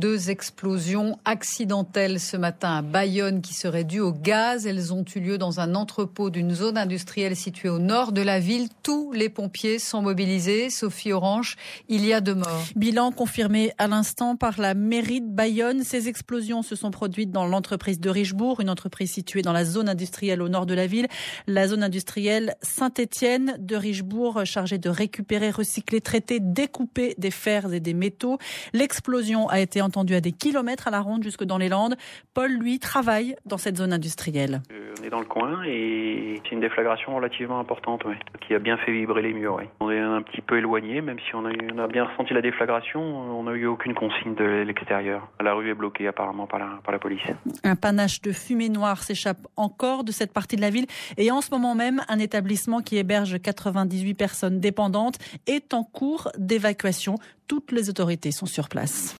2 explosions accidentelles ce matin à Bayonne qui seraient dues au gaz. Elles ont eu lieu dans un entrepôt d'une zone industrielle située au nord de la ville. Tous les pompiers sont mobilisés. Sophie Orange, il y a 2 morts. Bilan confirmé à l'instant par la mairie de Bayonne. Ces explosions se sont produites dans l'entreprise de Richebourg, une entreprise située dans la zone industrielle au nord de la ville. La zone industrielle Saint-Étienne de Richebourg, chargée de récupérer, recycler, traiter, découper des fers et des métaux. L'explosion a été entendue à des kilomètres à la ronde jusque dans les Landes. Paul, lui, travaille dans cette zone industrielle. On est dans le coin et c'est une déflagration relativement importante, qui a bien fait vibrer les murs. On est un petit peu éloigné, même si on a bien ressenti la déflagration, on n'a eu aucune consigne de l'extérieur. La rue est bloquée apparemment par la police. Un panache de fumée noire s'échappe encore de cette partie de la ville et en ce moment même, un établissement qui héberge 98 personnes dépendantes est en cours d'évacuation. Toutes les autorités sont sur place.